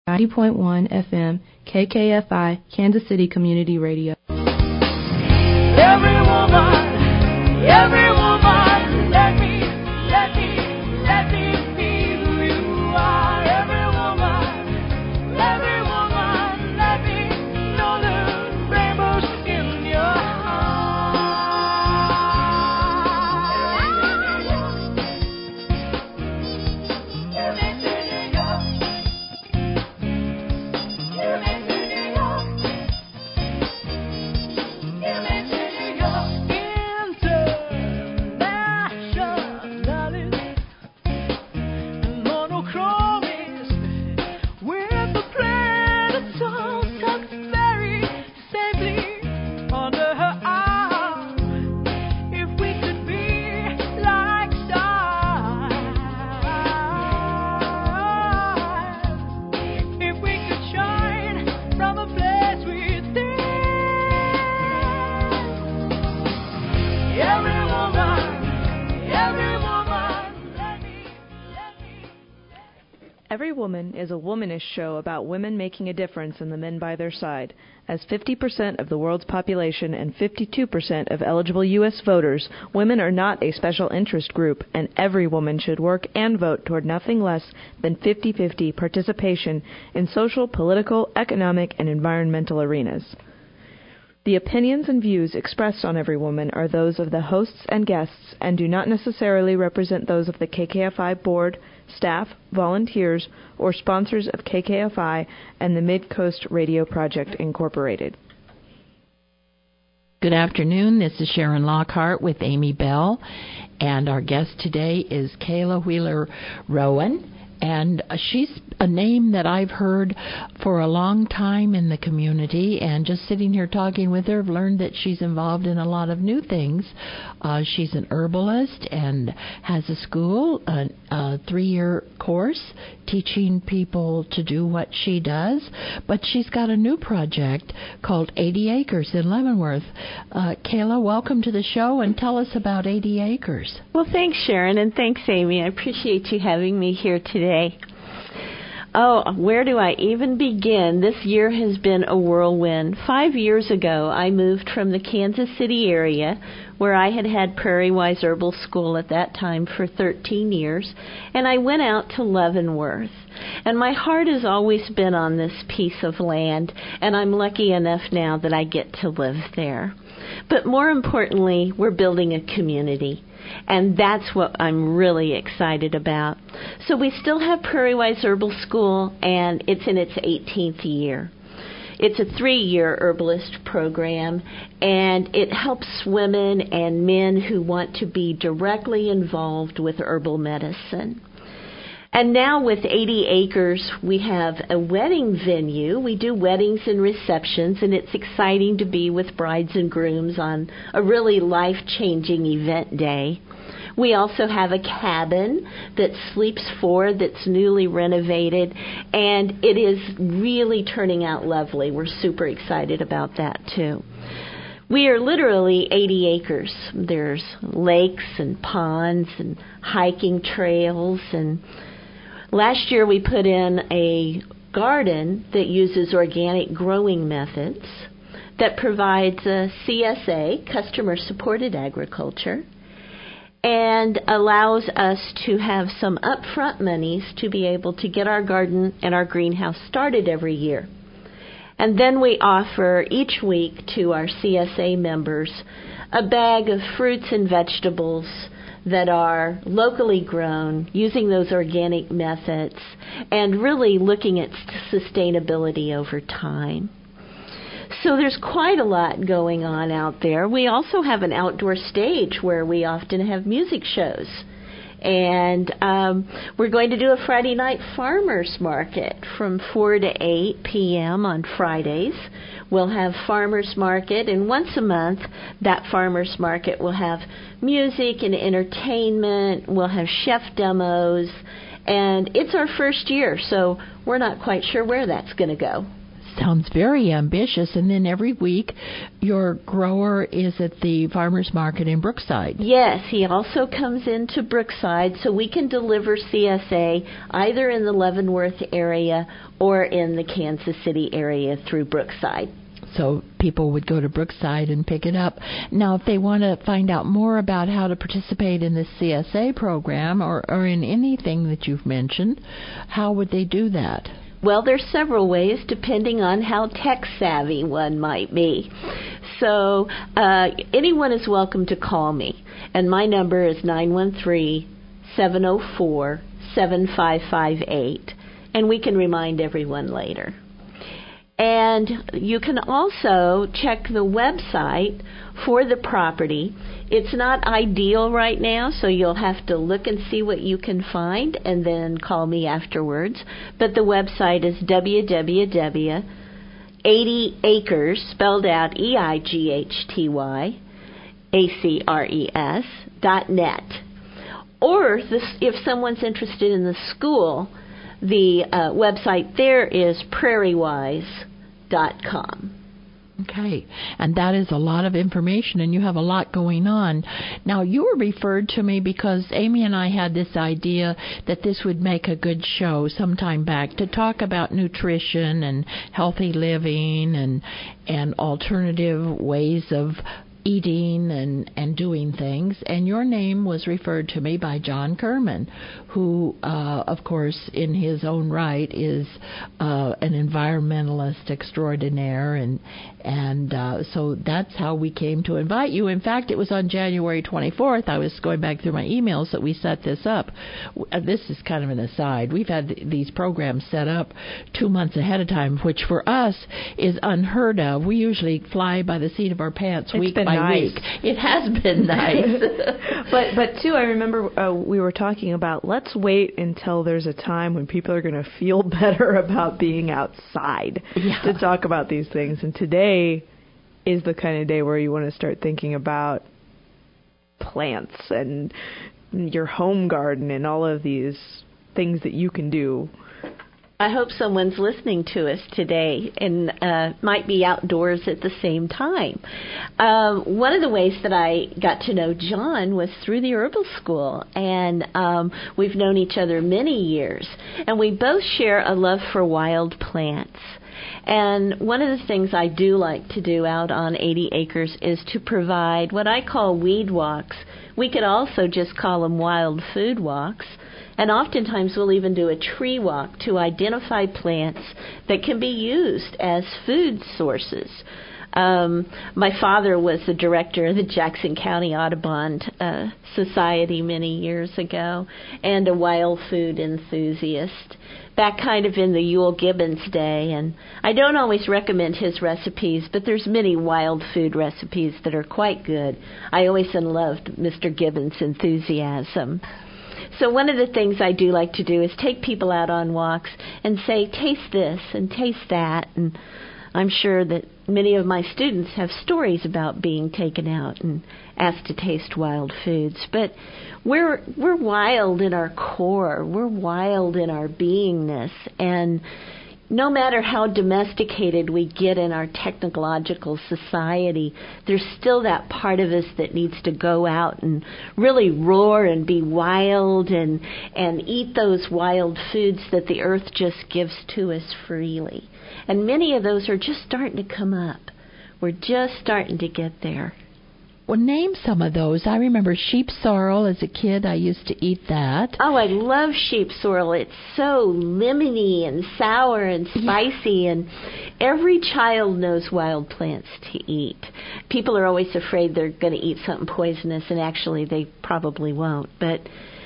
90.1 FM, KKFI, Kansas City Community Radio. Every woman, let me be who you are. Every woman, let me know the rainbows in your Every Woman is a womanish show about women making a difference in the men by their side. As 50% of the world's population and 52% of eligible U.S. voters, women are not a special interest group, and every woman should work and vote toward nothing less than 50-50 participation in social, political, economic, and environmental arenas. The opinions and views expressed on Every Woman are those of the hosts and guests and do not necessarily represent those of the KKFI board, staff, volunteers, or sponsors of KKFI and the Mid-Coast Radio Project, Incorporated. Good afternoon. This is Sharon Lockhart with Amy Bell, and our guest today is Kayla Wheeler Rowan. And she's a name that I've heard for a long time in the community, and just sitting here talking with her, I've learned that she's involved in a lot of new things. She's an herbalist and has a school, a 3-year course teaching people to do what she does. But she's got a new project called 80 Acres in Leavenworth. Kayla, welcome to the show, and tell us about 80 Acres. Well, thanks, Sharon, and thanks, Amy. I appreciate you having me here today. Oh, where do I even begin? This year has been a whirlwind. 5 years ago, I moved from the Kansas City area, where I had had Prairie Wise Herbal School at that time for 13 years, and I went out to Leavenworth. And my heart has always been on this piece of land, and I'm lucky enough now that I get to live there. But more importantly, we're building a community. And that's what I'm really excited about. So we still have Prairie Wise Herbal School, and it's in its 18th year. It's a 3-year herbalist program, and it helps women and men who want to be directly involved with herbal medicine. And now with 80 Acres, we have a wedding venue. We do weddings and receptions, and it's exciting to be with brides and grooms on a really life-changing event day. We also have a cabin that sleeps 4 that's newly renovated, and it is really turning out lovely. We're super excited about that, too. We are literally 80 acres. There's lakes and ponds and hiking trails, and last year we put in a garden that uses organic growing methods that provides a CSA, customer-supported agriculture, and allows us to have some upfront monies to be able to get our garden and our greenhouse started every year. And then we offer each week to our CSA members a bag of fruits and vegetables that are locally grown, using those organic methods, and really looking at sustainability over time. So there's quite a lot going on out there. We also have an outdoor stage where we often have music shows. And we're going to do a Friday night farmers market from 4 to 8 p.m. on Fridays. We'll have farmers market, and once a month, that farmers market will have music and entertainment. We'll have chef demos, and it's our first year, so we're not quite sure where that's going to go. sounds very ambitious. And then every week, your grower is at the farmers market in Brookside. Yes, he also comes into Brookside, so we can deliver CSA either in the Leavenworth area or in the Kansas City area through Brookside. So people would go to Brookside and pick it up. Now, if they want to find out more about how to participate in this CSA program or in anything that you've mentioned, how would they do that? Well, there's several ways depending on how tech-savvy one might be. So anyone is welcome to call me, and my number is 913-704-7558, and we can remind everyone later. And you can also check the website for the property. It's not ideal right now, so you'll have to look and see what you can find and then call me afterwards. But the website is www.80acres, spelled out EIGHTYACRES.net. Or if someone's interested in the school, the website there is prairiewise.com. Okay, and that is a lot of information, and you have a lot going on. Now, you were referred to me because Amy and I had this idea that this would make a good show sometime back to talk about nutrition and healthy living and alternative ways of eating and doing things, and your name was referred to me by John Kerman, who, of course, in his own right is an environmentalist extraordinaire, and so that's how we came to invite you. In fact, it was on January 24th, I was going back through my emails, that we set this up. This is kind of an aside. We've had these programs set up 2 months ahead of time, which for us is unheard of. We usually fly by the seat of our pants week by week. It has been nice. but too, I remember we were talking about let's wait until there's a time when people are going to feel better about being outside to talk about these things. And today is the kind of day where you want to start thinking about plants and your home garden and all of these things that you can do. I hope someone's listening to us today and might be outdoors at the same time. One of the ways that I got to know John was through the Herbal School, and we've known each other many years, and we both share a love for wild plants. And one of the things I do like to do out on 80 acres is to provide what I call weed walks. We could also just call them wild food walks. And oftentimes we'll even do a tree walk to identify plants that can be used as food sources. My father was the director of the Jackson County Audubon Society many years ago, and a wild food enthusiast, back kind of in the Ewell Gibbons day. And I don't always recommend his recipes, but there's many wild food recipes that are quite good. I always loved Mr. Gibbons' enthusiasm. So one of the things I do like to do is take people out on walks and say, taste this and taste that. And I'm sure that many of my students have stories about being taken out and asked to taste wild foods. But we're wild in our core. We're wild in our beingness. And no matter how domesticated we get in our technological society, there's still that part of us that needs to go out and really roar and be wild and eat those wild foods that the earth just gives to us freely. And many of those are just starting to come up. We're just starting to get there. Well, name some of those. I remember sheep sorrel as a kid. I used to eat that. Oh, I love sheep sorrel. It's so lemony and sour and spicy, and every child knows wild plants to eat. People are always afraid they're going to eat something poisonous, and actually they probably won't. But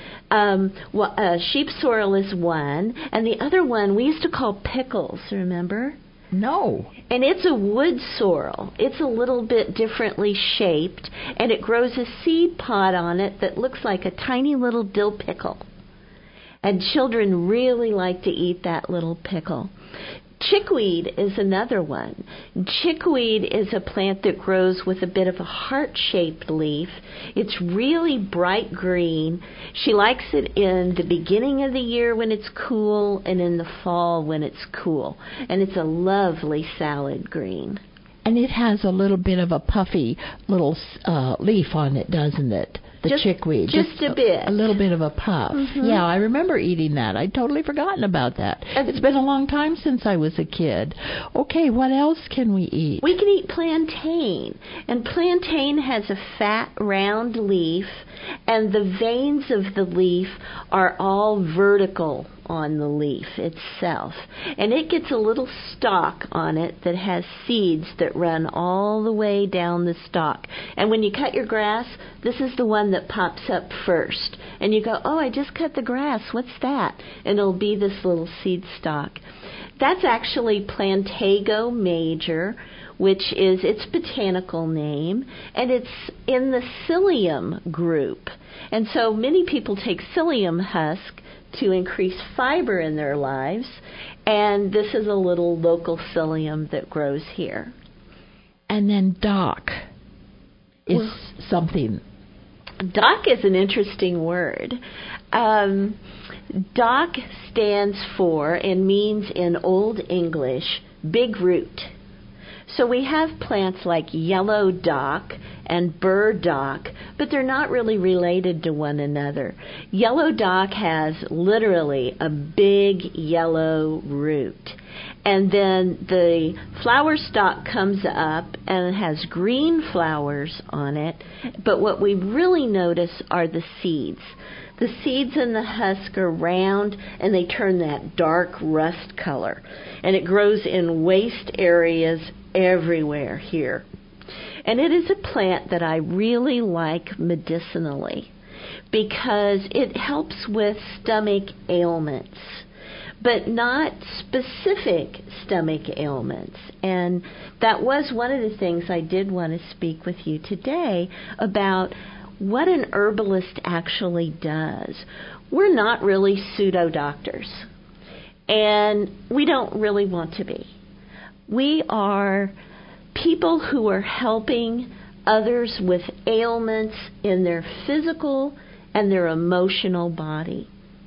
sheep sorrel is one, and the other one we used to call pickles, remember? No. And it's a wood sorrel. It's a little bit differently shaped, and it grows a seed pod on it that looks like a tiny little dill pickle. And children really like to eat that little pickle. Chickweed is another one. Chickweed is a plant that grows with a bit of a heart-shaped leaf. It's really bright green. She likes it in the beginning of the year when it's cool and in the fall when it's cool. And it's a lovely salad green. And it has a little bit of a puffy little leaf on it, doesn't it? The chickweed. Just a bit. A little bit of a puff. Mm-hmm. Yeah, I remember eating that. I'd totally forgotten about that. It's been a long time since I was a kid. Okay, what else can we eat? We can eat plantain. And plantain has a fat, round leaf, and the veins of the leaf are all vertical on the leaf itself. And it gets a little stalk on it that has seeds that run all the way down the stalk. And when you cut your grass, this is the one that pops up first. And you go, oh, I just cut the grass. What's that? And it'll be this little seed stalk. That's actually Plantago major, which is its botanical name, and it's in the psyllium group. And so many people take psyllium husk to increase fiber in their lives, and this is a little local psyllium that grows here. And then dock is something. Dock is an interesting word. Dock stands for and means in Old English big root. So we have plants like yellow dock and burdock, but they're not really related to one another. Yellow dock has literally a big yellow root. And then the flower stalk comes up and it has green flowers on it, but what we really notice are the seeds. The seeds in the husk are round and they turn that dark rust color. And it grows in waste areas everywhere here. And it is a plant that I really like medicinally because it helps with stomach ailments, but not specific stomach ailments. And that was one of the things I did want to speak with you today about what an herbalist actually does. We're not really pseudo doctors, and we don't really want to be. We are people who are helping others with ailments in their physical and their emotional body.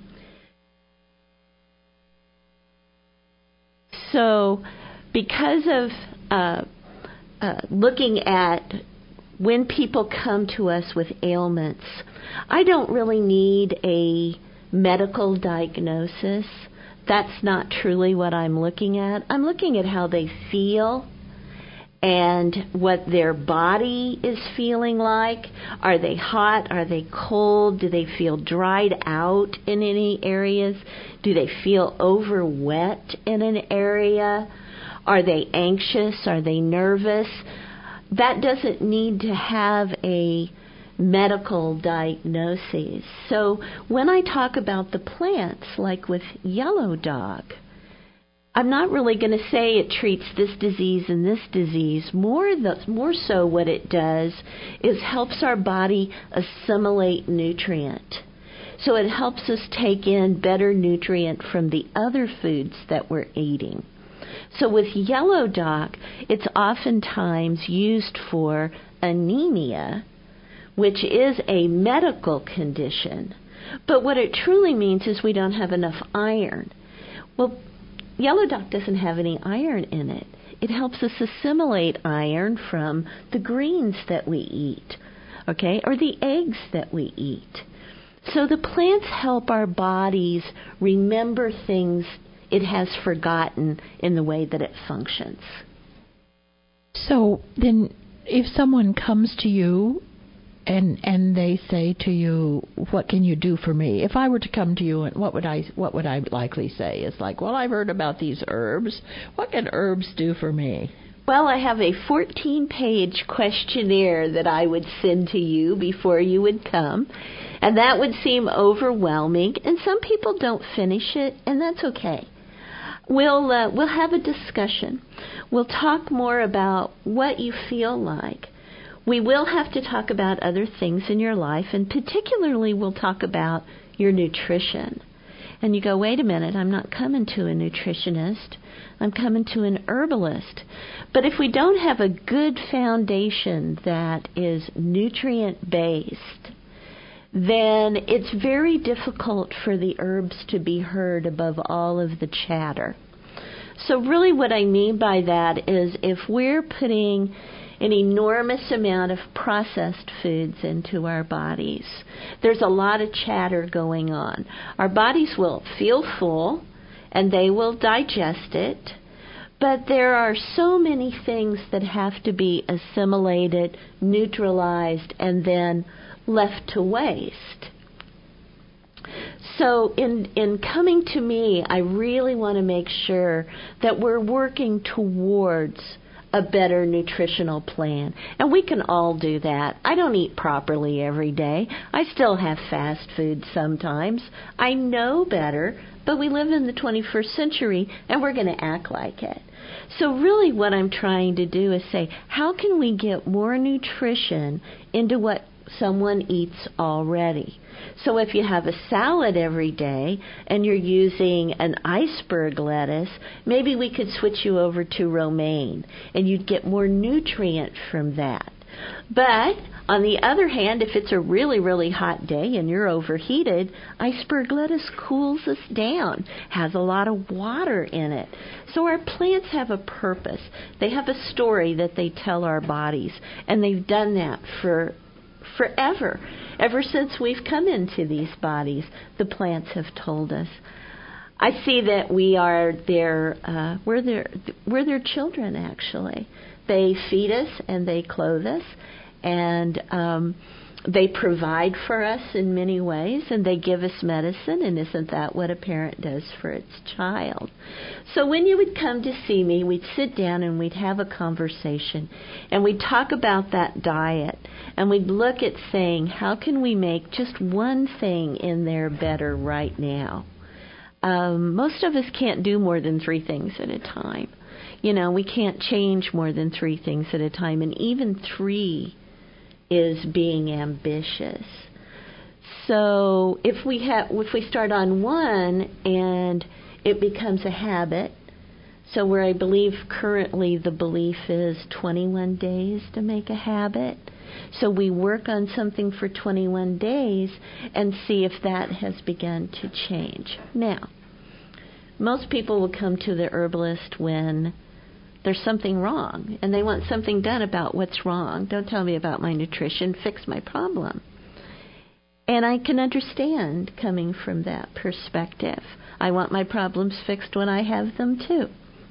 So because of looking at when people come to us with ailments, I don't really need a medical diagnosis. That's not truly what I'm looking at. I'm looking at how they feel and what their body is feeling like. Are they hot? Are they cold? Do they feel dried out in any areas? Do they feel over wet in an area? Are they anxious? Are they nervous? That doesn't need to have a medical diagnoses. So when I talk about the plants, like with yellow dock, I'm not really going to say it treats this disease and this disease. More so what it does is helps our body assimilate nutrient. So it helps us take in better nutrient from the other foods that we're eating. So with yellow dock, it's oftentimes used for anemia, which is a medical condition. But what it truly means is we don't have enough iron. Well, yellow dock doesn't have any iron in it. It helps us assimilate iron from the greens that we eat, okay, or the eggs that we eat. So the plants help our bodies remember things it has forgotten in the way that it functions. So then if someone comes to you and they say to you, what can you do for me? If I were to come to you, and what would I likely say? It's like, well, I've heard about these herbs. What can herbs do for me? Well, I have a 14-page questionnaire that I would send to you before you would come, and that would seem overwhelming, and some people don't finish it, and that's okay. We'll have a discussion. We'll talk more about what you feel like. We will have to talk about other things in your life, and particularly we'll talk about your nutrition And you go, wait a minute, I'm not coming to a nutritionist. I'm coming to an herbalist. But if we don't have a good foundation that is nutrient-based, then it's very difficult for the herbs to be heard above all of the chatter. So really what I mean by that is if we're putting an enormous amount of processed foods into our bodies, there's a lot of chatter going on. Our bodies will feel full and they will digest it, but there are so many things that have to be assimilated, neutralized, and then left to waste. So in coming to me, I really want to make sure that we're working towards a better nutritional plan. And we can all do that. I don't eat properly every day. I still have fast food sometimes. I know better, but we live in the 21st century and we're going to act like it. So really what I'm trying to do is say, how can we get more nutrition into what someone eats already? So if you have a salad every day and you're using an iceberg lettuce, maybe we could switch you over to romaine and you'd get more nutrient from that. But on the other hand, if it's a really, really hot day and you're overheated, iceberg lettuce cools us down, has a lot of water in it. So our plants have a purpose. They have a story that they tell our bodies, and they've done that for forever. Ever since we've come into these bodies, the plants have told us. I see that we are we're their children, actually. They feed us and they clothe us, and they provide for us in many ways, and they give us medicine, and isn't that what a parent does for its child? So when you would come to see me, we'd sit down and we'd have a conversation, and we'd talk about that diet, and we'd look at saying, how can we make just one thing in there better right now? Most of us can't do more than 3 things at a time. You know, we can't change more than 3 things at a time, and even 3 is being ambitious. So if we start on 1 and it becomes a habit, so where I believe currently the belief is 21 days to make a habit. So we work on something for 21 days and see if that has begun to change. Now, most people will come to the herbalist when there's something wrong, and they want something done about what's wrong. Don't tell me about my nutrition, fix my problem. And I can understand coming from that perspective. I want my problems fixed when I have them too.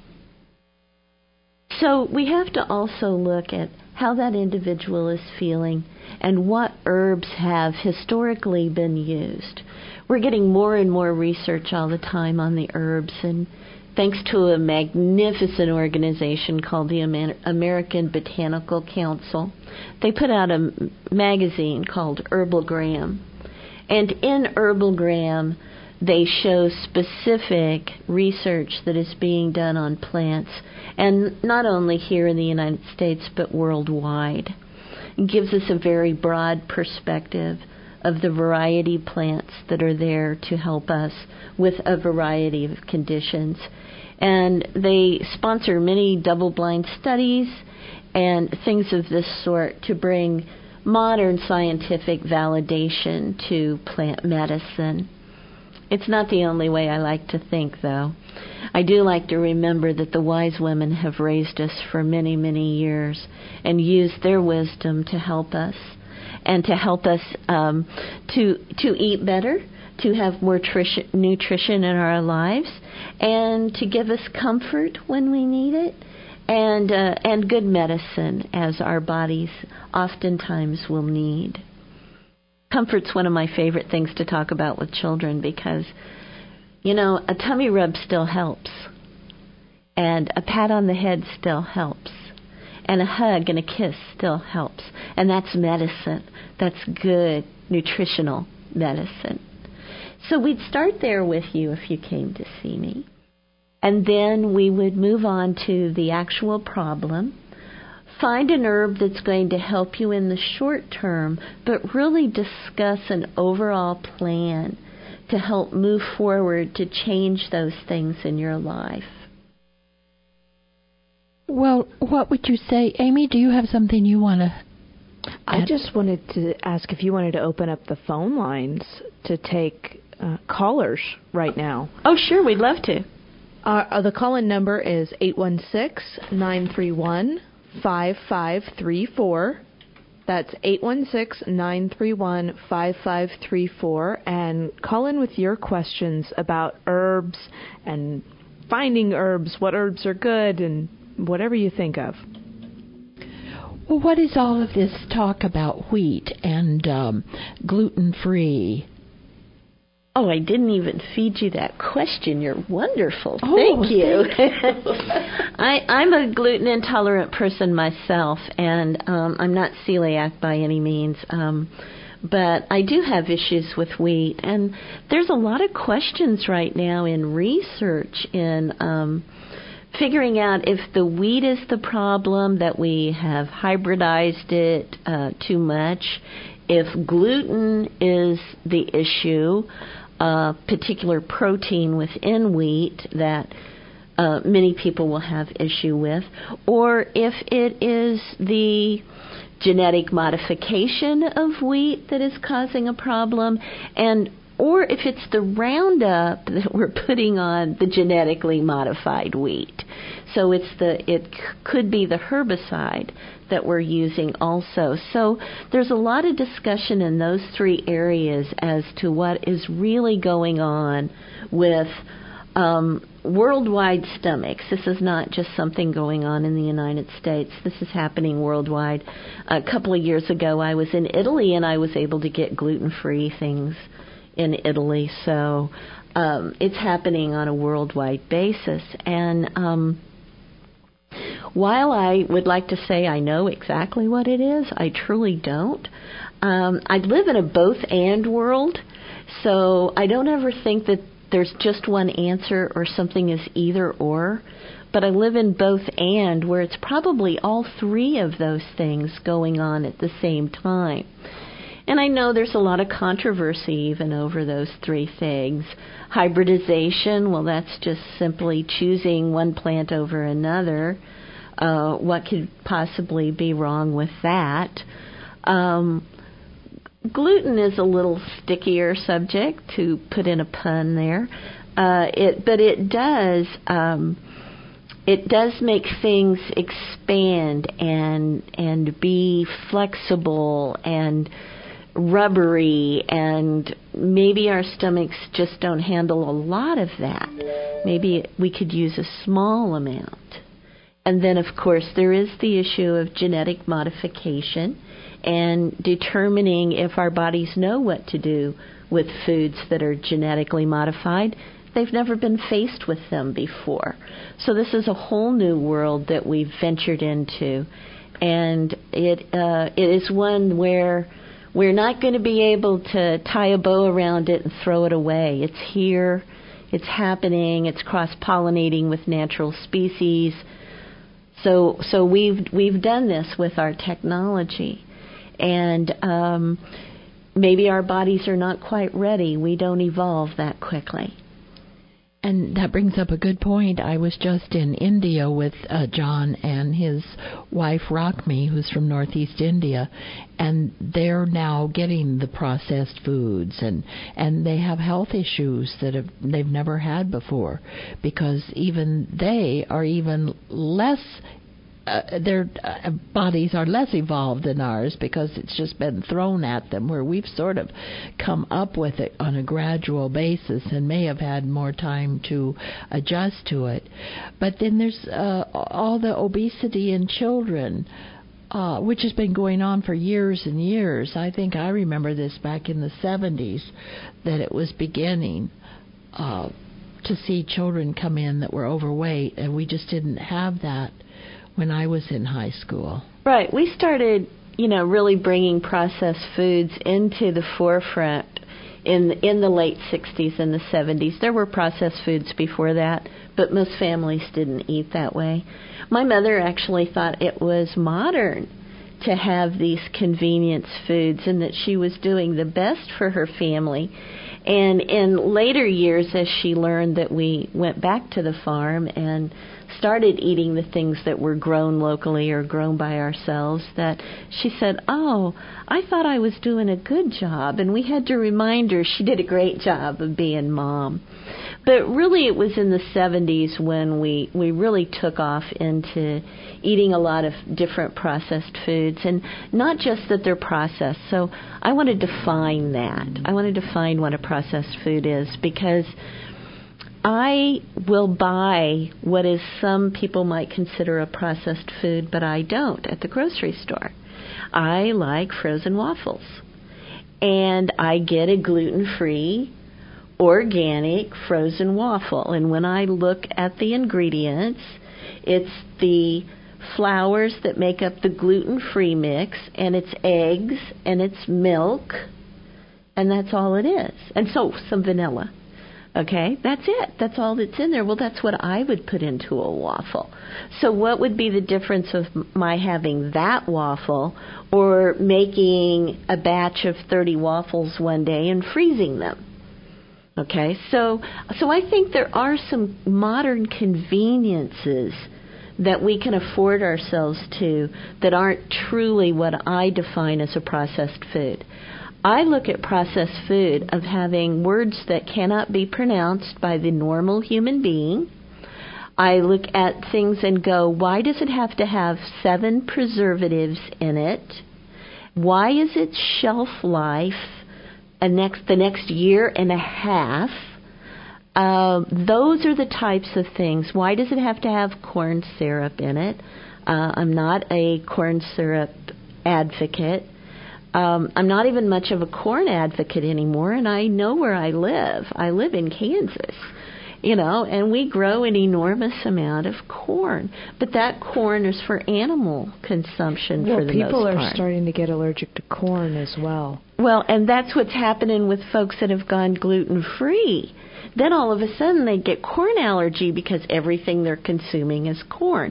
So we have to also look at how that individual is feeling and what herbs have historically been used. We're getting more and more research all the time on the herbs, and thanks to a magnificent organization called the American Botanical Council, they put out a magazine called Herbalgram. And in Herbalgram, they show specific research that is being done on plants, and not only here in the United States, but worldwide. It gives us a very broad perspective of the variety of plants that are there to help us with a variety of conditions. And they sponsor many double-blind studies and things of this sort to bring modern scientific validation to plant medicine. It's not the only way I like to think, though. I do like to remember that the wise women have raised us for many, many years and used their wisdom to help us, and to help us to eat better, to have more nutrition in our lives, and to give us comfort when we need it, and good medicine as our bodies oftentimes will need. Comfort's one of my favorite things to talk about with children because, you know, a tummy rub still helps, and a pat on the head still helps, and a hug and a kiss still helps, and that's medicine. That's good nutritional medicine. So we'd start there with you if you came to see me, and then we would move on to the actual problem. Find an herb that's going to help you in the short term, but really discuss an overall plan to help move forward to change those things in your life. Well, what would you say, Amy? Do you have something you want to I just wanted to ask if you wanted to open up the phone lines to take callers right now. Oh, sure, we'd love to. The call-in number is 816-931-5534. That's 816-931-5534. And call in with your questions about herbs and finding herbs, what herbs are good, and whatever you think of. Well, what is all of this talk about wheat and gluten-free? Oh, I didn't even feed you that question. You're wonderful. Oh, thank you. Thank you. I'm a gluten intolerant person myself, and I'm not celiac by any means. But I do have issues with wheat, and there's a lot of questions right now in research in figuring out if the wheat is the problem, that we have hybridized it too much, if gluten is the issue, particular protein within wheat that many people will have issue with, or if it is the genetic modification of wheat that is causing a problem, or if it's the Roundup that we're putting on the genetically modified wheat. So it could be the herbicide that we're using also. So there's a lot of discussion in those three areas as to what is really going on with worldwide stomachs. This is not just something going on in the United States. This is happening worldwide. A couple of years ago, I was in Italy, and I was able to get gluten-free things in Italy. So it's happening on a worldwide basis. And while I would like to say I know exactly what it is, I truly don't. I live in a both-and world, so I don't ever think that there's just one answer or something is either or. But I live in both and, where it's probably all three of those things going on at the same time. And I know there's a lot of controversy even over those three things. Hybridization, well, that's just simply choosing one plant over another. What could possibly be wrong with that? Gluten is a little stickier subject, to put in a pun there. But it does make things expand and be flexible and rubbery, and maybe our stomachs just don't handle a lot of that. Maybe we could use a small amount. And then, of course, there is the issue of genetic modification and determining if our bodies know what to do with foods that are genetically modified. They've never been faced with them before. So this is a whole new world that we've ventured into. And it is one where we're not going to be able to tie a bow around it and throw it away. It's here. It's happening. It's cross-pollinating with natural species. So we've done this with our technology. And maybe our bodies are not quite ready. We don't evolve that quickly. And that brings up a good point. I was just in India with John and his wife Rakmi, who's from Northeast India, and they're now getting the processed foods, and they have health issues that they've never had before, because even they are even less their bodies are less evolved than ours, because it's just been thrown at them, where we've sort of come up with it on a gradual basis and may have had more time to adjust to it. But then there's all the obesity in children, which has been going on for years and years. I think I remember this back in the 70s, that it was beginning to see children come in that were overweight, and we just didn't have that when I was in high school. Right. We started, really bringing processed foods into the forefront in the late 60s and the 70s. There were processed foods before that, but most families didn't eat that way. My mother actually thought it was modern to have these convenience foods, and that she was doing the best for her family. And in later years, as she learned that we went back to the farm and started eating the things that were grown locally or grown by ourselves, that she said, "Oh, I thought I was doing a good job." And we had to remind her she did a great job of being mom. But really it was in the 70s when we really took off into eating a lot of different processed foods, and not just that they're processed. So I want to define that. I want to define what a processed food is, because I will buy what is some people might consider a processed food, but I don't at the grocery store. I like frozen waffles. And I get a gluten-free, organic frozen waffle. And when I look at the ingredients, it's the flours that make up the gluten-free mix, and it's eggs, and it's milk, and that's all it is. And so some vanilla. Okay, that's it. That's all that's in there. Well, that's what I would put into a waffle. So what would be the difference of my having that waffle or making a batch of 30 waffles one day and freezing them? Okay, so I think there are some modern conveniences that we can afford ourselves to that aren't truly what I define as a processed food. I look at processed food of having words that cannot be pronounced by the normal human being. I look at things and go, why does it have to have 7 preservatives in it? Why is its shelf life the next year and a half? Those are the types of things. Why does it have to have corn syrup in it? I'm not a corn syrup advocate. I'm not even much of a corn advocate anymore, and I know where I live. I live in Kansas, and we grow an enormous amount of corn. But that corn is for animal consumption for the most part. Well, people are starting to get allergic to corn as well. Well, and that's what's happening with folks that have gone gluten-free. Then all of a sudden they get corn allergy because everything they're consuming is corn.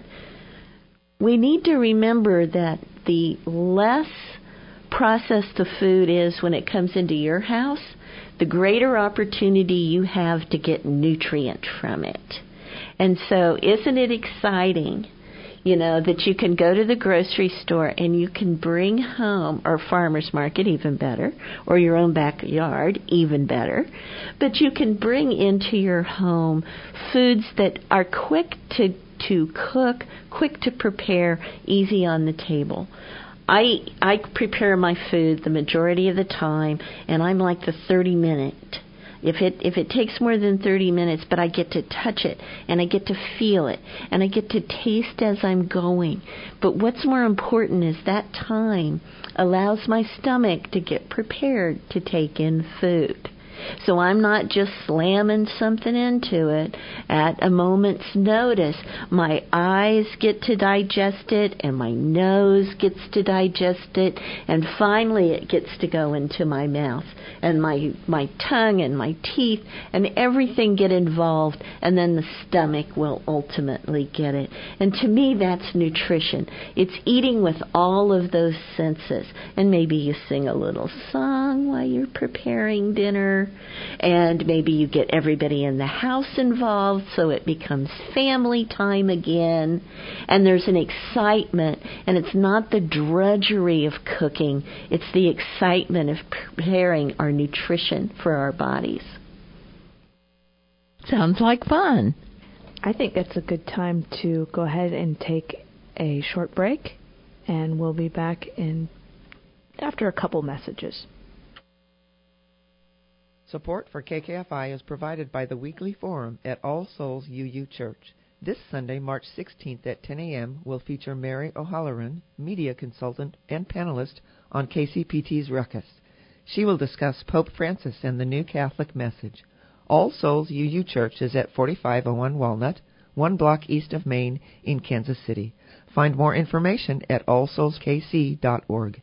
We need to remember that the less processed the food is when it comes into your house, the greater opportunity you have to get nutrient from it. And so isn't it exciting, that you can go to the grocery store and you can bring home, or farmer's market, even better, or your own backyard, even better, but you can bring into your home foods that are quick to cook, quick to prepare, easy on the table. I prepare my food the majority of the time, and I'm like the 30-minute. If it takes more than 30 minutes, but I get to touch it, and I get to feel it, and I get to taste as I'm going. But what's more important is that time allows my stomach to get prepared to take in food. So I'm not just slamming something into it at a moment's notice. My eyes get to digest it, and my nose gets to digest it, and finally it gets to go into my mouth. And my tongue and my teeth and everything get involved, and then the stomach will ultimately get it. And to me, that's nutrition. It's eating with all of those senses. And maybe you sing a little song while you're preparing dinner, and maybe you get everybody in the house involved so it becomes family time again, and there's an excitement, and it's not the drudgery of cooking, it's the excitement of preparing our nutrition for our bodies. Sounds like fun. I think that's a good time to go ahead and take a short break, and we'll be back after a couple messages. Support for KKFI is provided by the weekly forum at All Souls UU Church. This Sunday, March 16th at 10 a.m. will feature Mary O'Halloran, media consultant and panelist on KCPT's Ruckus. She will discuss Pope Francis and the New Catholic Message. All Souls UU Church is at 4501 Walnut, 1 block east of Main in Kansas City. Find more information at allsoulskc.org.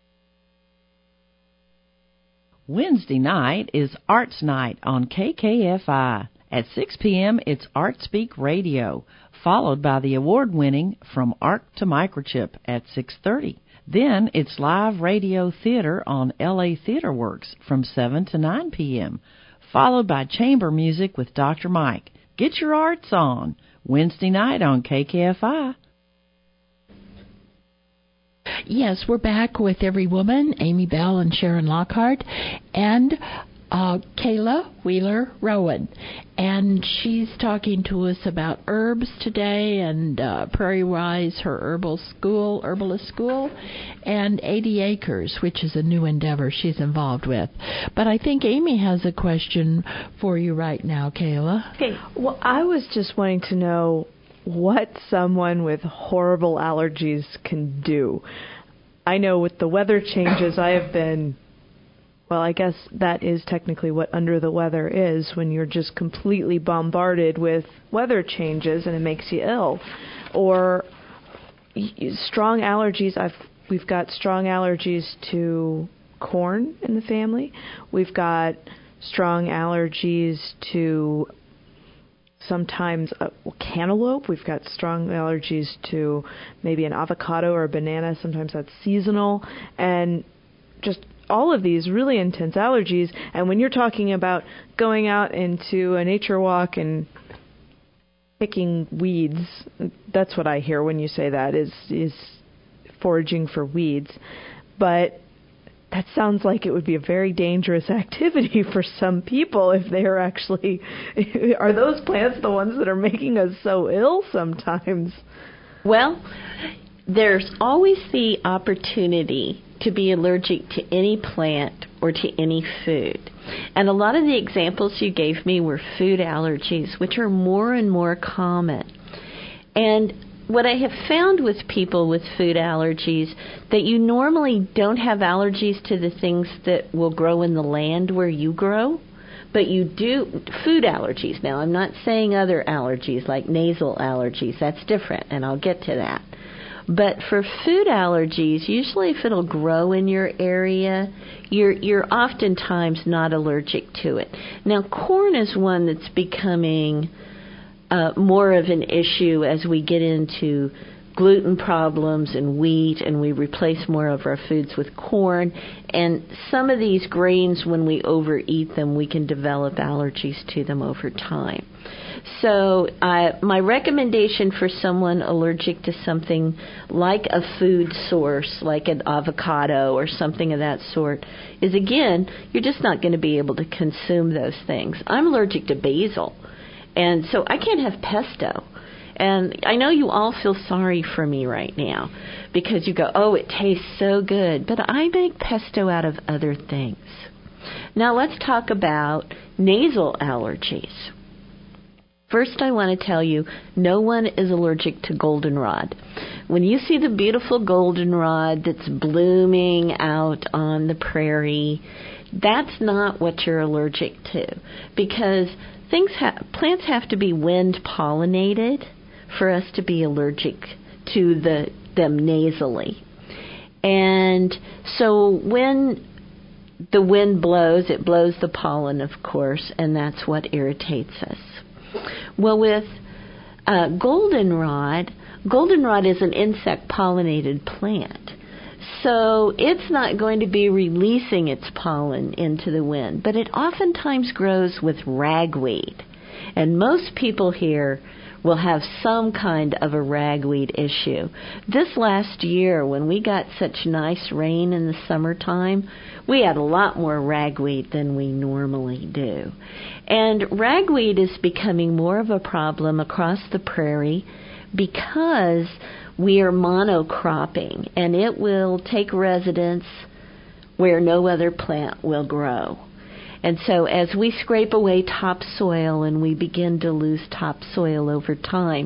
Wednesday night is Arts Night on KKFI. At 6 p.m., it's Art Speak Radio, followed by the award-winning From Arc to Microchip at 6:30. Then it's live radio theater on LA Theater Works from 7 to 9 p.m., followed by chamber music with Dr. Mike. Get your arts on, Wednesday night on KKFI. Yes, we're back with Every Woman, Amy Bell and Sharon Lockhart, and Kayla Wheeler Rowan. And she's talking to us about herbs today and Prairie Wise, her herbalist school, and 80 Acres, which is a new endeavor she's involved with. But I think Amy has a question for you right now, Kayla. Okay. Well, I was just wanting to know what someone with horrible allergies can do. I know with the weather changes, I have been, well, I guess that is technically what under the weather is, when you're just completely bombarded with weather changes and it makes you ill. Or strong allergies. We've got strong allergies to corn in the family. We've got strong allergies to sometimes cantaloupe. We've got strong allergies to maybe an avocado or a banana. Sometimes that's seasonal. And just all of these really intense allergies. And when you're talking about going out into a nature walk and picking weeds, that's what I hear when you say that, is foraging for weeds. But that sounds like it would be a very dangerous activity for some people if they are actually... Are those plants the ones that are making us so ill sometimes? Well, there's always the opportunity to be allergic to any plant or to any food. And a lot of the examples you gave me were food allergies, which are more and more common. And what I have found with people with food allergies, that you normally don't have allergies to the things that will grow in the land where you grow, but you do food allergies. Now, I'm not saying other allergies like nasal allergies. That's different, and I'll get to that. But for food allergies, usually if it'll grow in your area, you're oftentimes not allergic to it. Now, corn is one that's becoming more of an issue as we get into gluten problems and wheat, and we replace more of our foods with corn. And some of these grains, when we overeat them, we can develop allergies to them over time. So my recommendation for someone allergic to something like a food source, like an avocado or something of that sort, is, again, you're just not going to be able to consume those things. I'm allergic to basil, and so I can't have pesto. And I know you all feel sorry for me right now because you go, oh, it tastes so good. But I make pesto out of other things. Now let's talk about nasal allergies. First, I want to tell you, no one is allergic to goldenrod. When you see the beautiful goldenrod that's blooming out on the prairie, that's not what you're allergic to, because plants have to be wind pollinated for us to be allergic to them nasally. And so when the wind blows, it blows the pollen, of course, and that's what irritates us. Well, with goldenrod is an insect-pollinated plant. So it's not going to be releasing its pollen into the wind, but it oftentimes grows with ragweed. And most people here will have some kind of a ragweed issue. This last year, when we got such nice rain in the summertime, we had a lot more ragweed than we normally do. And ragweed is becoming more of a problem across the prairie because we are monocropping, and it will take residence where no other plant will grow. And so as we scrape away topsoil and we begin to lose topsoil over time,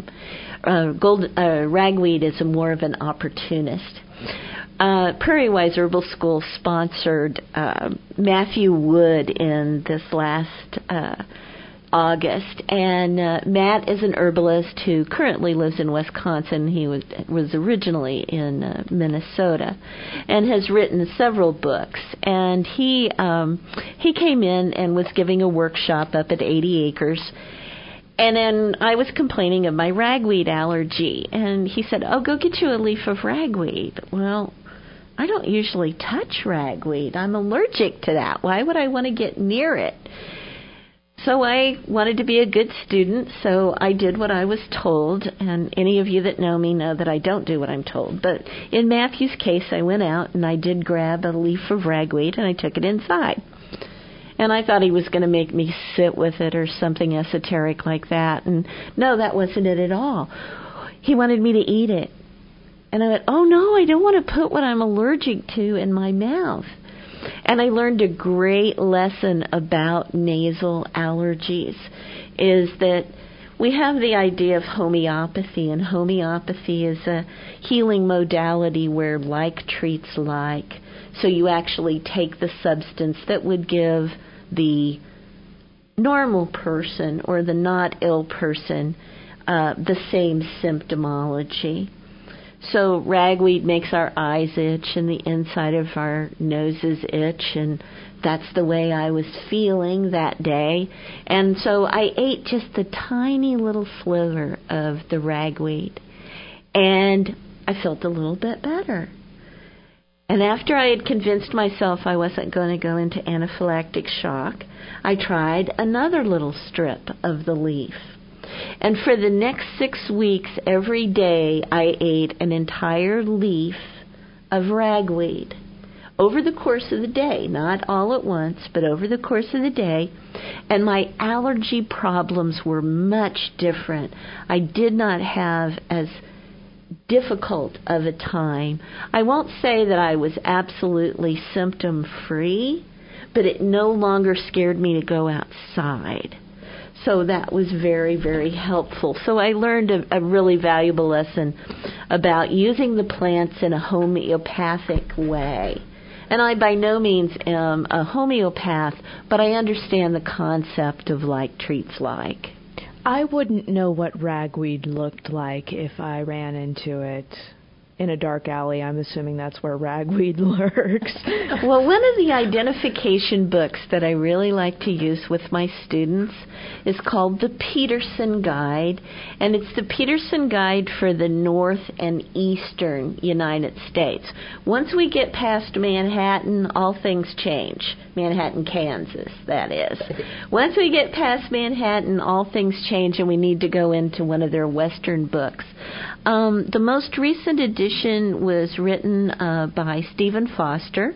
ragweed is more of an opportunist. Prairie Wise Herbal School sponsored Matthew Wood in this last August, and Matt is an herbalist who currently lives in Wisconsin. He was originally in Minnesota, and has written several books. And he came in and was giving a workshop up at 80 Acres. And then I was complaining of my ragweed allergy, and he said, "Oh, go get you a leaf of ragweed." Well, I don't usually touch ragweed. I'm allergic to that. Why would I want to get near it? So I wanted to be a good student, so I did what I was told, and any of you that know me know that I don't do what I'm told. But in Matthew's case, I went out and I did grab a leaf of ragweed and I took it inside. And I thought he was going to make me sit with it or something esoteric like that. And no, that wasn't it at all. He wanted me to eat it. And I went, oh no, I don't want to put what I'm allergic to in my mouth. And I learned a great lesson about nasal allergies, is that we have the idea of homeopathy, and homeopathy is a healing modality where like treats like. So you actually take the substance that would give the normal person or the not ill person the same symptomology. So ragweed makes our eyes itch and the inside of our noses itch, and that's the way I was feeling that day. And so I ate just a tiny little sliver of the ragweed, and I felt a little bit better. And after I had convinced myself I wasn't going to go into anaphylactic shock, I tried another little strip of the leaf. And for the next 6 weeks, every day I ate an entire leaf of ragweed over the course of the day, not all at once, but over the course of the day. And my allergy problems were much different. I did not have as difficult of a time. I won't say that I was absolutely symptom-free, but it no longer scared me to go outside. So that was very, very helpful. So I learned a really valuable lesson about using the plants in a homeopathic way. And I by no means am a homeopath, but I understand the concept of like treats like. I wouldn't know what ragweed looked like if I ran into it in a dark alley. I'm assuming that's where ragweed lurks. Well, one of the identification books that I really like to use with my students is called the Peterson Guide, and it's the Peterson Guide for the North and Eastern United States. Once we get past Manhattan, all things change. Manhattan, Kansas, that is. Once we get past Manhattan, all things change, and we need to go into one of their Western books. The most recent edition was written by Stephen Foster,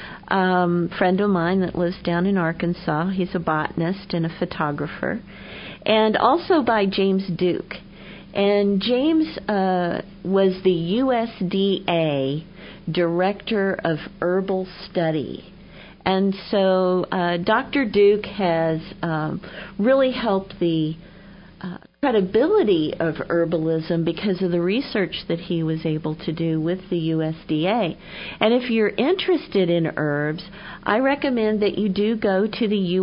friend of mine that lives down in Arkansas. He's a botanist and a photographer. And also by James Duke. And James was the USDA Director of Herbal Study. And so Dr. Duke has really helped the credibility of herbalism because of the research that he was able to do with the USDA. And if you're interested in herbs, I recommend that you do go to the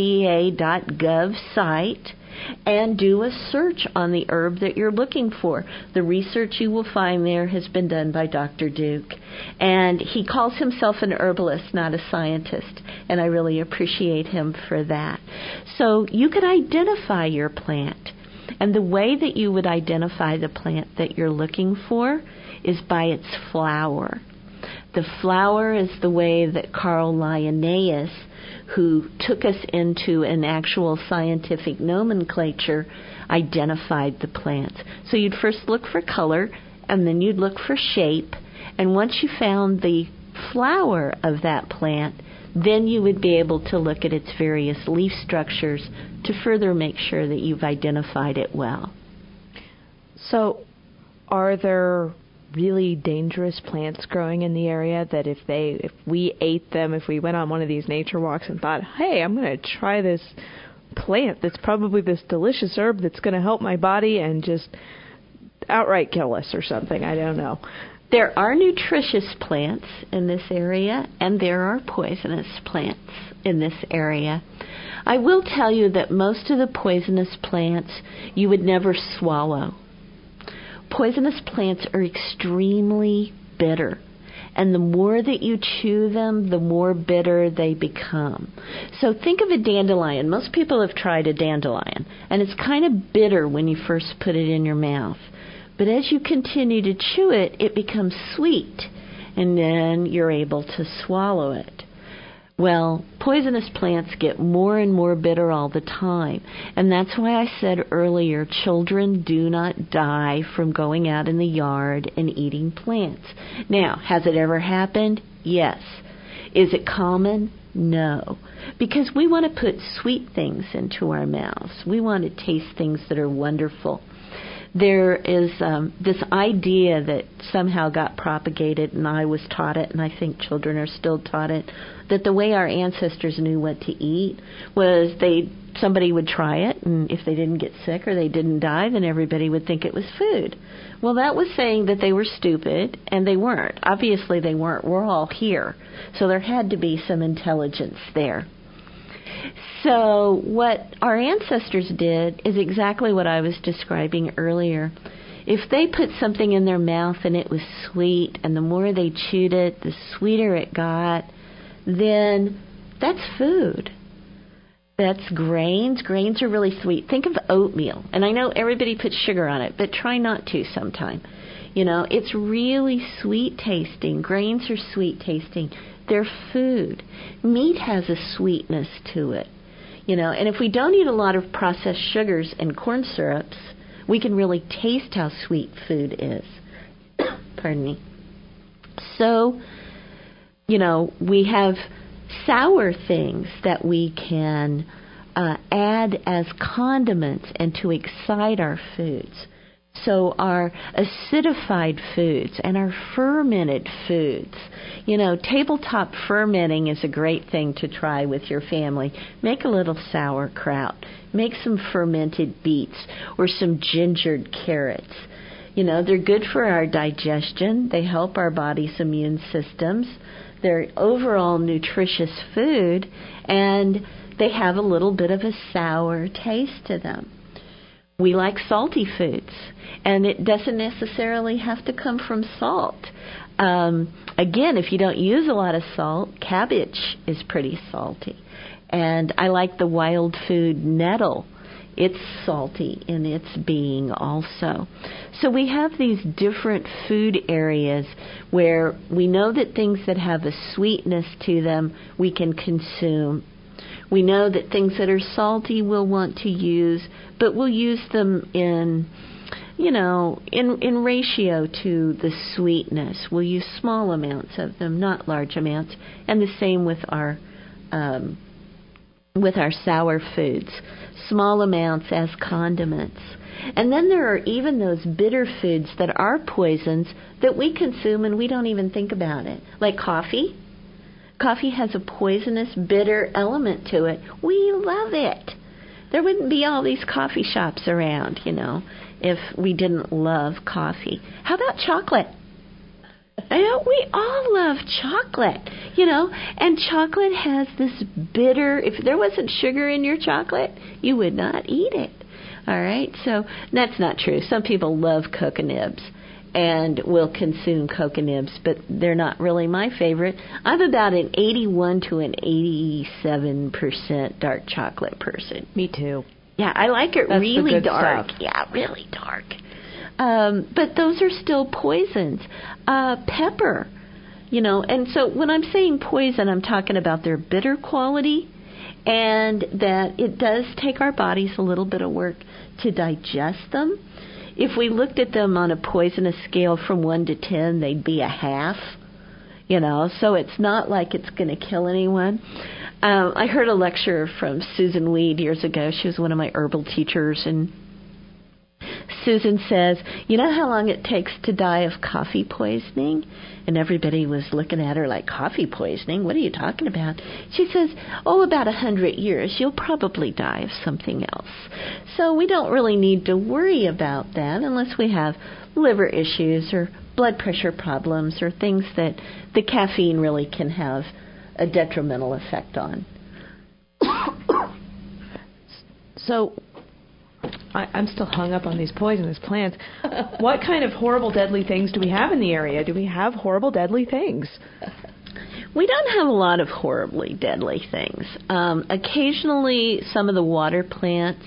USDA.gov site and do a search on the herb that you're looking for. The research you will find there has been done by Dr. Duke. And he calls himself an herbalist, not a scientist. And I really appreciate him for that. So you could identify your plant. And the way that you would identify the plant that you're looking for is by its flower. The flower is the way that Carl Linnaeus, who took us into an actual scientific nomenclature, identified the plants. So you'd first look for color, and then you'd look for shape. And once you found the flower of that plant, then you would be able to look at its various leaf structures to further make sure that you've identified it well. So, are there really dangerous plants growing in the area that if we ate them, if we went on one of these nature walks and thought, hey, I'm going to try this plant that's probably this delicious herb that's going to help my body and just outright kill us or something? I don't know. There are nutritious plants in this area, and there are poisonous plants in this area. I will tell you that most of the poisonous plants you would never swallow. Poisonous plants are extremely bitter, and the more that you chew them, the more bitter they become. So think of a dandelion. Most people have tried a dandelion, and it's kind of bitter when you first put it in your mouth. But as you continue to chew it, it becomes sweet, and then you're able to swallow it. Well, poisonous plants get more and more bitter all the time. And that's why I said earlier, children do not die from going out in the yard and eating plants. Now, has it ever happened? Yes. Is it common? No. Because we want to put sweet things into our mouths. We want to taste things that are wonderful. There is this idea that somehow got propagated, and I was taught it, and I think children are still taught it, that the way our ancestors knew what to eat was somebody would try it, and if they didn't get sick or they didn't die, then everybody would think it was food. Well, that was saying that they were stupid, and they weren't. Obviously they weren't. We're all here. So there had to be some intelligence there. So what our ancestors did is exactly what I was describing earlier. If they put something in their mouth and it was sweet, and the more they chewed it, the sweeter it got, then that's food. That's grains. Grains are really sweet. Think of oatmeal. And I know everybody puts sugar on it, but try not to sometime. You know, it's really sweet tasting. Grains are sweet tasting. They're food. Meat has a sweetness to it. You know, and if we don't eat a lot of processed sugars and corn syrups, we can really taste how sweet food is. Pardon me. So, you know, we have sour things that we can add as condiments and to excite our foods. So our acidified foods and our fermented foods. You know, tabletop fermenting is a great thing to try with your family. Make a little sauerkraut. Make some fermented beets or some gingered carrots. You know, they're good for our digestion. They help our body's immune systems. They're overall nutritious food, and they have a little bit of a sour taste to them. We like salty foods, and it doesn't necessarily have to come from salt. Again, if you don't use a lot of salt, cabbage is pretty salty. And I like the wild food nettle. It's salty in its being also. So we have these different food areas where we know that things that have a sweetness to them we can consume. We know that things that are salty we'll want to use, but we'll use them in ratio to the sweetness. We'll use small amounts of them, not large amounts. And the same with our sour foods. Small amounts as condiments. And then there are even those bitter foods that are poisons that we consume and we don't even think about it. Like coffee. Coffee has a poisonous, bitter element to it. We love it. There wouldn't be all these coffee shops around, you know, if we didn't love coffee. How about chocolate? We all love chocolate, you know, and chocolate has this bitter, if there wasn't sugar in your chocolate, you would not eat it. All right, so that's not true. Some people love cocoa nibs and will consume cocoa nibs, but they're not really my favorite. I'm about an 81 to an 87% dark chocolate person. Me too. Yeah, I like it. That's really the good dark. stuff. Yeah, really dark. But those are still poisons. Pepper, you know, and so when I'm saying poison, I'm talking about their bitter quality and that it does take our bodies a little bit of work to digest them. If we looked at them on a poisonous scale from 1 to 10, they'd be a half, you know, so it's not like it's going to kill anyone. I heard a lecture from Susan Weed years ago. She was one of my herbal teachers, and Susan says, you know how long it takes to die of coffee poisoning? And everybody was looking at her like, coffee poisoning? What are you talking about? She says, about 100 years. You'll probably die of something else. So we don't really need to worry about that unless we have liver issues or blood pressure problems or things that the caffeine really can have a detrimental effect on. So I'm still hung up on these poisonous plants. What kind of horrible, deadly things do we have in the area? Do we have horrible, deadly things? We don't have a lot of horribly deadly things. Occasionally, some of the water plants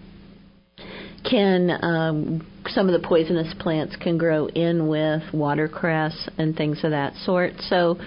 some of the poisonous plants can grow in with watercress and things of that sort. So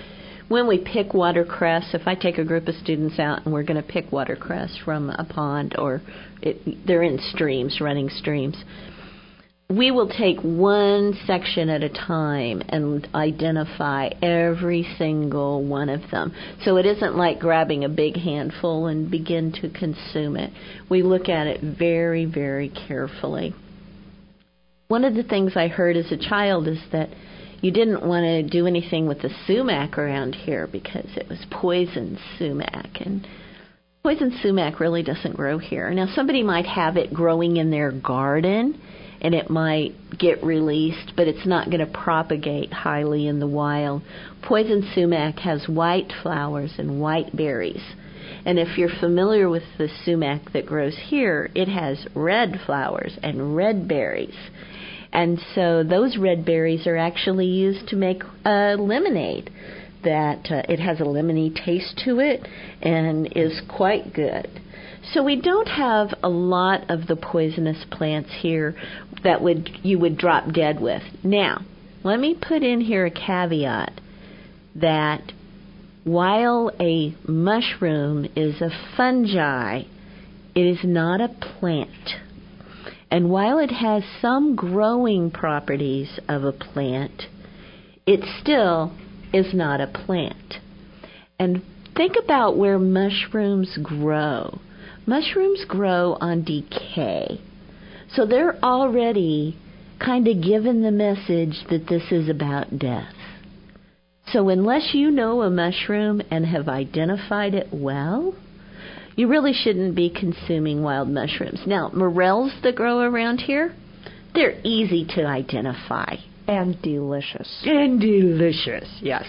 when we pick watercress, if I take a group of students out and we're going to pick watercress from a pond or they're in streams, running streams, we will take one section at a time and identify every single one of them. So it isn't like grabbing a big handful and begin to consume it. We look at it very, very carefully. One of the things I heard as a child is that you didn't want to do anything with the sumac around here because it was poison sumac. And poison sumac really doesn't grow here. Now, somebody might have it growing in their garden, and it might get released, but it's not going to propagate highly in the wild. Poison sumac has white flowers and white berries. And if you're familiar with the sumac that grows here, it has red flowers and red berries. And so those red berries are actually used to make lemonade. That it has a lemony taste to it and is quite good. So we don't have a lot of the poisonous plants here that you would drop dead with. Now, let me put in here a caveat that while a mushroom is a fungi, it is not a plant. And while it has some growing properties of a plant, it still is not a plant. And think about where mushrooms grow. Mushrooms grow on decay. So they're already kind of given the message that this is about death. So unless you know a mushroom and have identified it well, you really shouldn't be consuming wild mushrooms. Now, morels that grow around here, they're easy to identify. And delicious. And delicious, yes.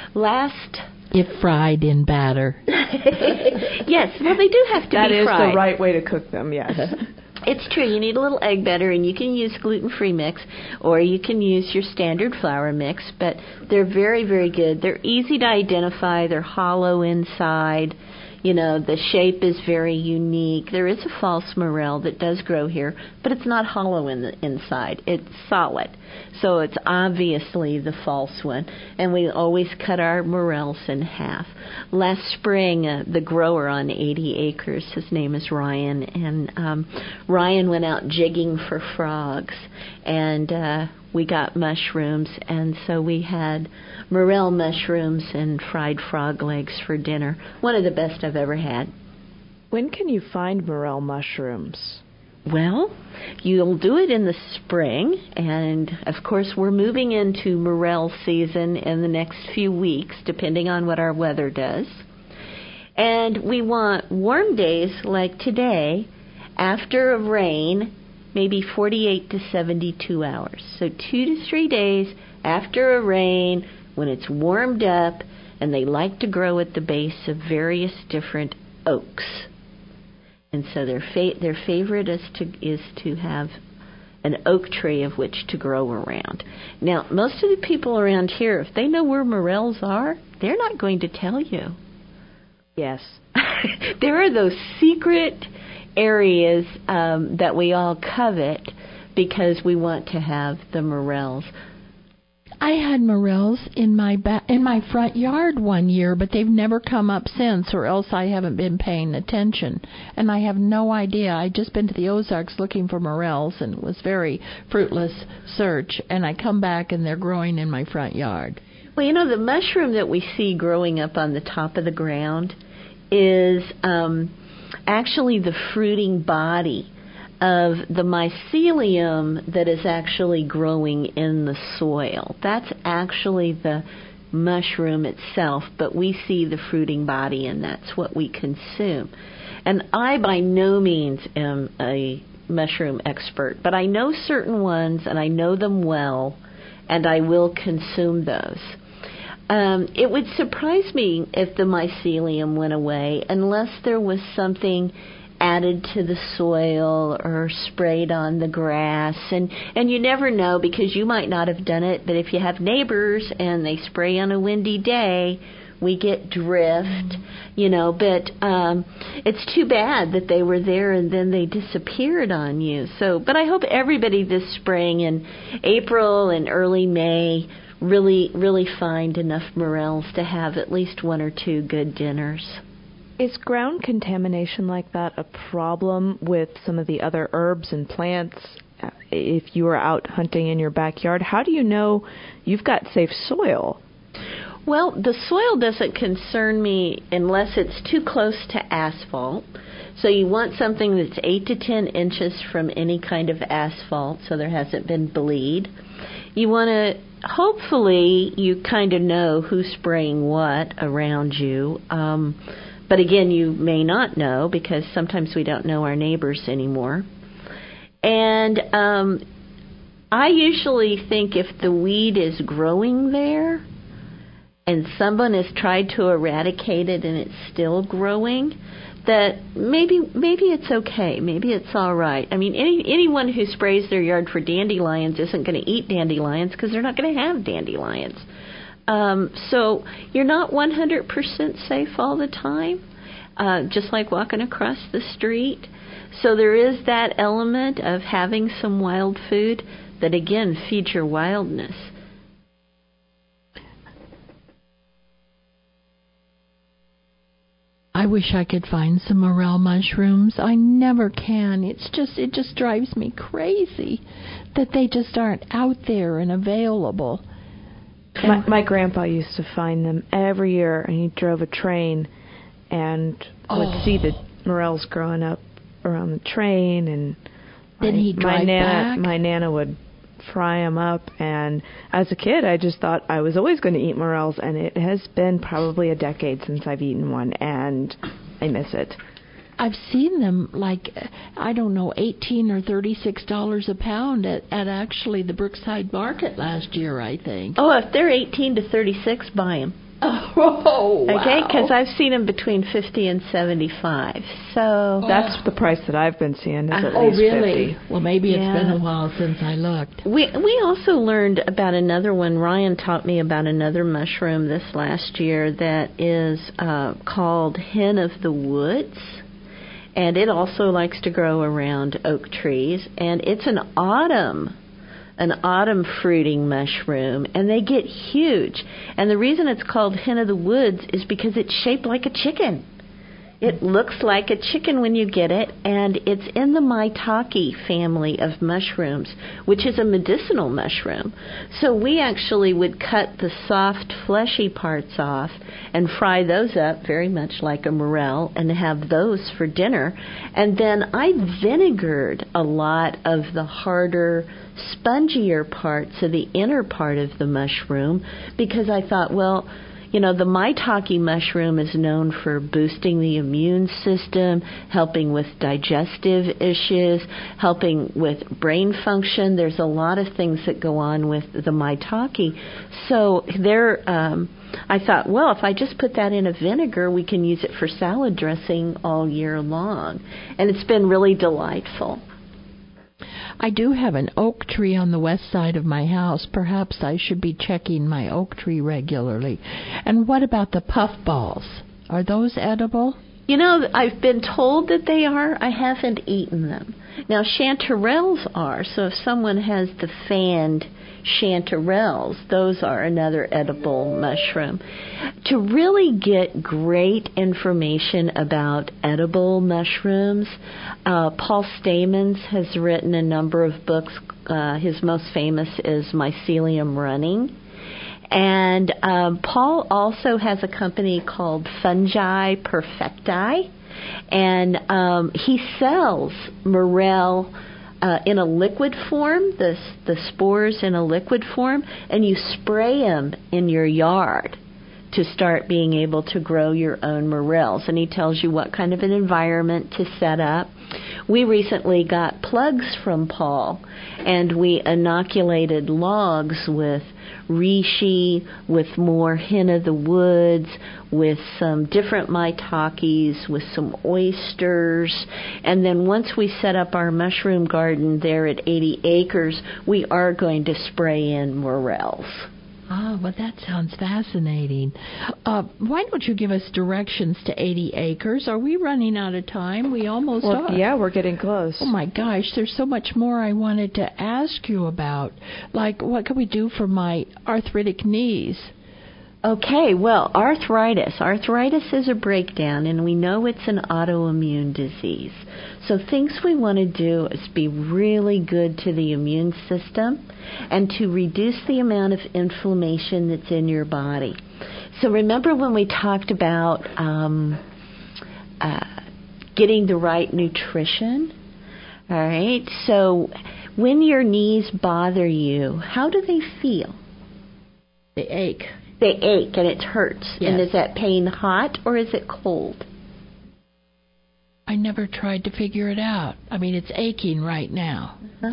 If fried in batter. Yes, well, they do have to be fried. That is the right way to cook them, yes. It's true. You need a little egg batter, and you can use gluten-free mix, or you can use your standard flour mix, but they're very, very good. They're easy to identify. They're hollow inside. You know, the shape is very unique. There is a false morel that does grow here, but it's not hollow in the inside. It's solid. So it's obviously the false one. And we always cut our morels in half. Last spring, the grower on 80 acres, his name is Ryan, and Ryan went out jigging for frogs. And we got mushrooms, and so we had morel mushrooms and fried frog legs for dinner. One of the best I've ever had. When can you find morel mushrooms? Well, you'll do it in the spring, and of course we're moving into morel season in the next few weeks, depending on what our weather does. And we want warm days like today, after a rain, maybe 48 to 72 hours. So 2 to 3 days after a rain, when it's warmed up, and they like to grow at the base of various different oaks. And so their favorite is to have an oak tree of which to grow around. Now, most of the people around here, if they know where morels are, they're not going to tell you. Yes. There are those secret areas that we all covet because we want to have the morels. I had morels in my front yard one year, but they've never come up since, or else I haven't been paying attention. And I have no idea. I'd just been to the Ozarks looking for morels, and it was very fruitless search. And I come back, and they're growing in my front yard. Well, you know, the mushroom that we see growing up on the top of the ground is actually the fruiting body of the mycelium that is actually growing in the soil. That's actually the mushroom itself, but we see the fruiting body, and that's what we consume. And I by no means am a mushroom expert, but I know certain ones, and I know them well, and I will consume those. It would surprise me if the mycelium went away unless there was something added to the soil or sprayed on the grass, and you never know, because you might not have done it, but if you have neighbors and they spray on a windy day, we get drift, you know. But it's too bad that they were there and then they disappeared on you. So, but I hope everybody this spring in April and early May really find enough morels to have at least one or two good dinners. Is ground contamination like that a problem with some of the other herbs and plants? If you are out hunting in your backyard, how do you know you've got safe soil? Well, the soil doesn't concern me unless it's too close to asphalt. So you want something that's 8 to 10 inches from any kind of asphalt, so there hasn't been bleed. You want to, hopefully, you kind of know who's spraying what around you. But again, you may not know, because sometimes we don't know our neighbors anymore. And I usually think if the weed is growing there and someone has tried to eradicate it and it's still growing, that maybe it's okay. Maybe it's all right. I mean, anyone who sprays their yard for dandelions isn't going to eat dandelions because they're not going to have dandelions. So you're not 100% safe all the time, just like walking across the street. So there is that element of having some wild food that, again, feeds your wildness. I wish I could find some morel mushrooms. I never can. It just drives me crazy that they just aren't out there and available. My grandpa used to find them every year, and he drove a train and would see the morels growing up around the train, and then he'd drive back. My Nana would fry them up, and as a kid I just thought I was always going to eat morels, and it has been probably a decade since I've eaten one, and I miss it. I've seen them like, I don't know, $18 or $36 a pound at actually the Brookside Market last year, I think. Oh, if they're 18 to 36, buy them. Oh, wow. Okay, because I've seen them between 50 and 75. So that's the price that I've been seeing. Is at least really? 50. Well, maybe it's been a while since I looked. We also learned about another one. Ryan taught me about another mushroom this last year that is called hen of the woods. And it also likes to grow around oak trees. And it's an autumn fruiting mushroom, and they get huge. And the reason it's called hen of the woods is because it's shaped like a chicken. It looks like a chicken when you get it, and it's in the maitake family of mushrooms, which is a medicinal mushroom. So we actually would cut the soft, fleshy parts off and fry those up very much like a morel and have those for dinner. And then I vinegared a lot of the harder, spongier parts of the inner part of the mushroom, because I thought, well, you know, the maitake mushroom is known for boosting the immune system, helping with digestive issues, helping with brain function. There's a lot of things that go on with the maitake. So I thought, well, if I just put that in a vinegar, we can use it for salad dressing all year long. And it's been really delightful. I do have an oak tree on the west side of my house. Perhaps I should be checking my oak tree regularly. And what about the puffballs? Are those edible? You know, I've been told that they are. I haven't eaten them. Now, chanterelles are, so if someone has the fanned chanterelles, those are another edible mushroom. To really get great information about edible mushrooms, Paul Stamens has written a number of books. His most famous is Mycelium Running. And Paul also has a company called Fungi Perfecti, and he sells morel in a liquid form, the spores in a liquid form, and you spray them in your yard to start being able to grow your own morels. And he tells you what kind of an environment to set up. We recently got plugs from Paul, and we inoculated logs with reishi, with more hen of the woods, with some different maitakes, with some oysters. And then once we set up our mushroom garden there at 80 acres, we are going to spray in morels. Well, that sounds fascinating. Why don't you give us directions to 80 acres? Are we running out of time? We almost are. Yeah, we're getting close. Oh, my gosh, there's so much more I wanted to ask you about. Like, what can we do for my arthritic knees? Okay, well, arthritis. Arthritis is a breakdown, and we know it's an autoimmune disease. So things we want to do is be really good to the immune system and to reduce the amount of inflammation that's in your body. So remember when we talked about getting the right nutrition? All right, so when your knees bother you, how do they feel? They ache. They ache and it hurts. Yes. And is that pain hot or is it cold? I never tried to figure it out. I mean, it's aching right now.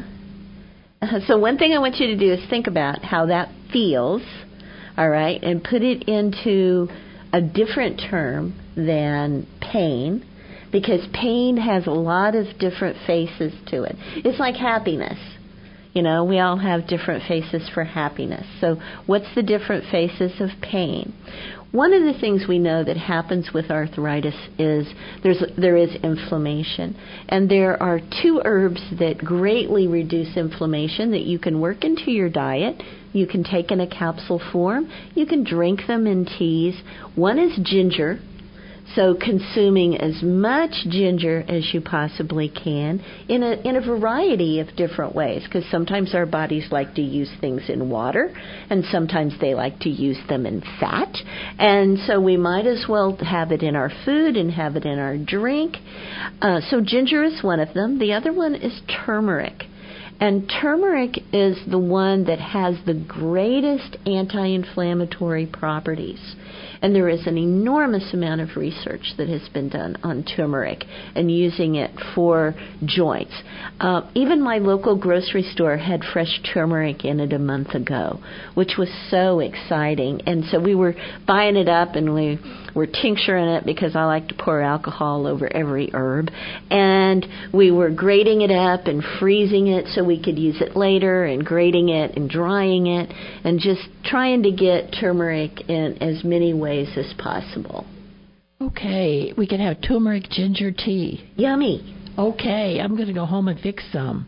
So one thing I want you to do is think about how that feels, all right, and put it into a different term than pain, because pain has a lot of different faces to it. It's like happiness. You know, we all have different faces for happiness. So what's the different faces of pain? One of the things we know that happens with arthritis is there is inflammation. And there are 2 herbs that greatly reduce inflammation that you can work into your diet. You can take in a capsule form. You can drink them in teas. One is ginger. So consuming as much ginger as you possibly can in a variety of different ways, because sometimes our bodies like to use things in water and sometimes they like to use them in fat. And so we might as well have it in our food and have it in our drink. So ginger is one of them. The other one is turmeric. And turmeric is the one that has the greatest anti-inflammatory properties. And there is an enormous amount of research that has been done on turmeric and using it for joints. Even my local grocery store had fresh turmeric in it a month ago, which was so exciting. And so we were buying it up and we were tincturing it, because I like to pour alcohol over every herb. And we were grating it up and freezing it so we could use it later, and grating it and drying it, and just trying to get turmeric in as many ways as possible. Okay, we can have turmeric ginger tea. Yummy. Okay, I'm going to go home and fix some.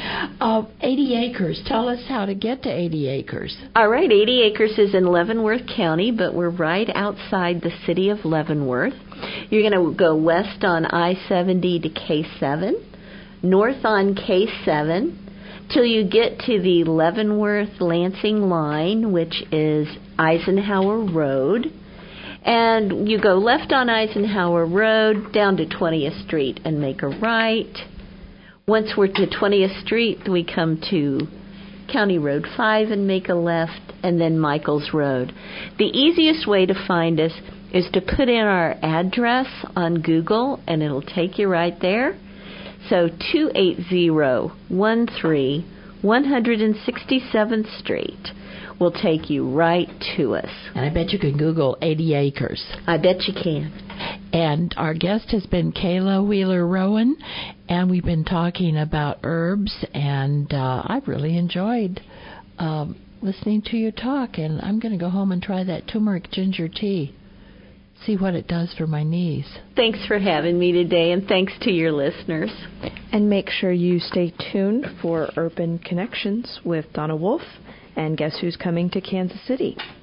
80 acres. Tell us how to get to 80 acres. All right, 80 acres is in Leavenworth County, but we're right outside the city of Leavenworth. You're going to go west on I-70 to K7, north on K7, till you get to the Leavenworth-Lansing line, which is Eisenhower Road. And you go left on Eisenhower Road down to 20th Street and make a right. Once we're to 20th Street, we come to County Road 5 and make a left, and then Michaels Road. The easiest way to find us is to put in our address on Google, and it'll take you right there. So 28013 167th Street will take you right to us. And I bet you can Google 80 acres. I bet you can. And our guest has been Kayla Wheeler-Rowan, and we've been talking about herbs, and I've really enjoyed listening to you talk, and I'm going to go home and try that turmeric ginger tea, see what it does for my knees. Thanks for having me today, and thanks to your listeners. And make sure you stay tuned for Urban Connections with Donna Wolf. And guess who's coming to Kansas City?